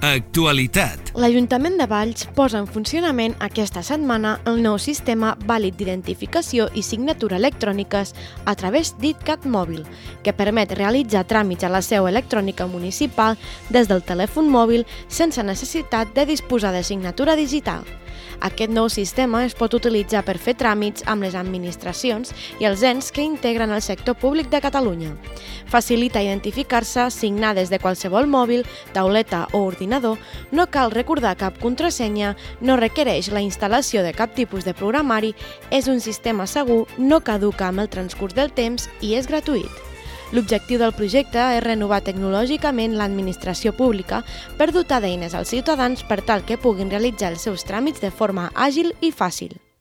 Actualitat. L'Ajuntament de Valls posa en funcionament aquesta setmana el nou sistema vàlid d'identificació i signatura electròniques a través d'ITCAT mòbil, que permet realitzar tràmits a la seu electrònica municipal des del telèfon mòbil sense necessitat de disposar de signatura digital. Aquest nou sistema es pot utilitzar per fer tràmits amb les administracions i els ens que integren el sector públic de Catalunya. Facilita identificar-se, signar des de qualsevol mòbil, tauleta o ordinador, no cal recordar cap contrasenya, no requereix la instal·lació de cap tipus de programari, és un sistema segur, no caduca amb el transcurs del temps i és gratuït. L'objectiu del projecte és renovar tecnològicament l'administració pública per dotar d'eines als ciutadans per tal que puguin realitzar els seus tràmits de forma àgil i fàcil.